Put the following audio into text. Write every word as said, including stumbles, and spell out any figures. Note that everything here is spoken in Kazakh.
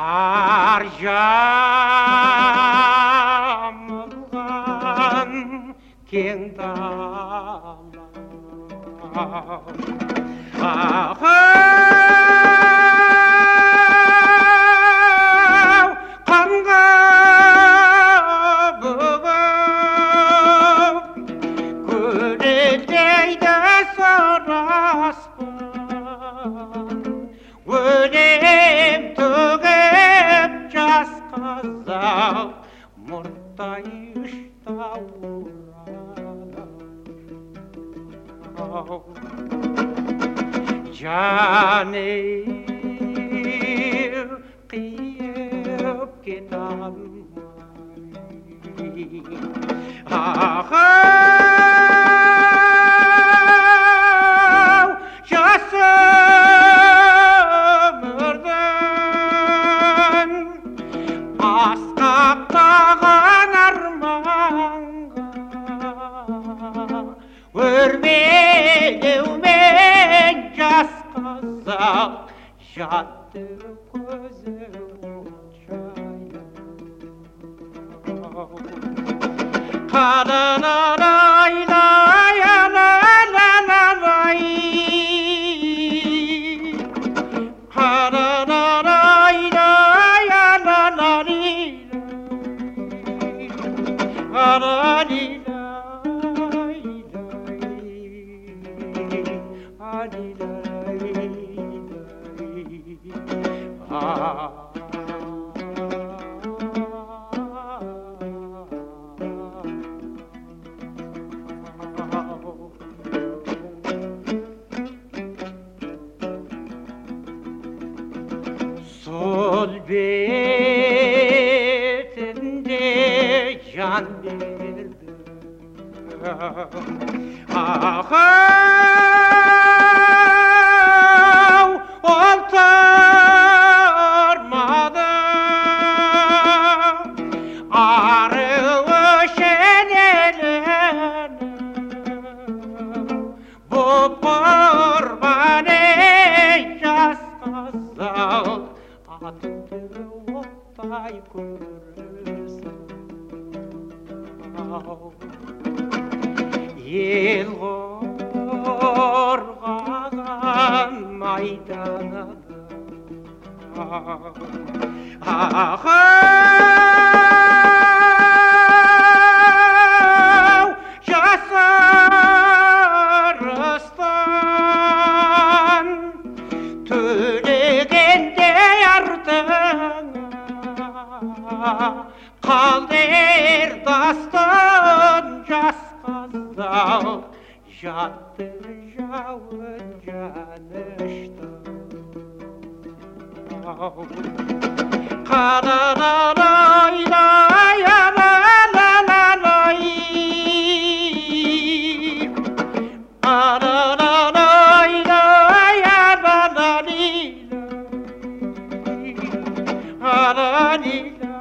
қар жамылған кең дала ақау қанға бүгіп көлеңдейді сор аспан өлем төгіп жас қазақ мұрттай ұштаурады жаным қиып кете алмай ақау жас өмірдің асқақтаған арманға өрмелеумен жас қазақ жатты көзі сол бетінде жан берді ақау ол тұрмады ары өшен елін боп құрбан ей жас қазақ атыңды оттай көресің ел қорғаған майданада ақау жас арыстан төлегендей артыңа қалдыр дастан жас қазақ жатты жауын жанышты қаралалай алалалай алалалай алалалай алалалай